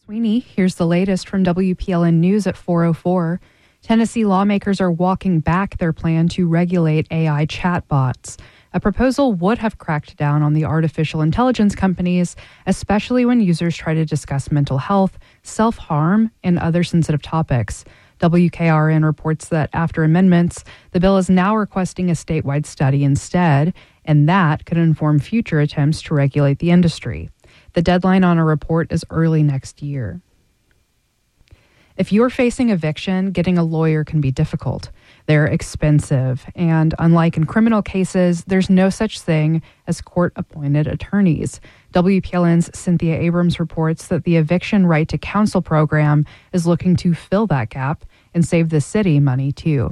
Sweeney, here's the latest from WPLN News at 4:04. Tennessee lawmakers are walking back their plan to regulate AI chatbots. A proposal would have cracked down on the artificial intelligence companies, especially when users try to discuss mental health, self-harm, and other sensitive topics. WKRN reports that after amendments, the bill is now requesting a statewide study instead, and that could inform future attempts to regulate the industry. The deadline on a report is early next year. If you're facing eviction, getting a lawyer can be difficult. They're expensive, and unlike in criminal cases, there's no such thing as court-appointed attorneys. WPLN's Cynthia Abrams reports that the Eviction Right to Counsel program is looking to fill that gap and save the city money, too.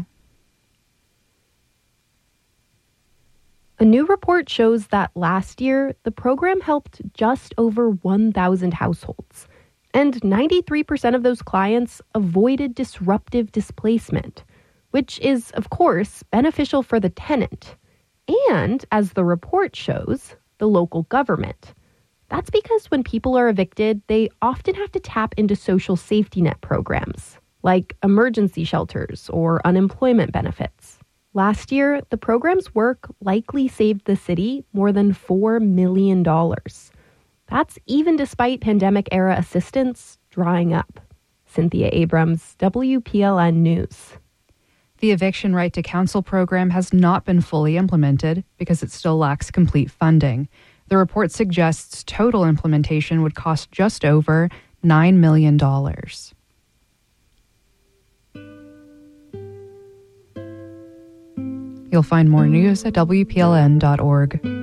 A new report shows that last year, the program helped just over 1,000 households. And 93% of those clients avoided disruptive displacement, which is, of course, beneficial for the tenant. And, as the report shows, the local government. That's because when people are evicted, they often have to tap into social safety net programs, like emergency shelters or unemployment benefits. Last year, the program's work likely saved the city more than $4 million. That's even despite pandemic-era assistance drying up. Cynthia Abrams, WPLN News. The Eviction Right to Counsel program has not been fully implemented because it still lacks complete funding. The report suggests total implementation would cost just over $9 million. You'll find more news at WPLN.org.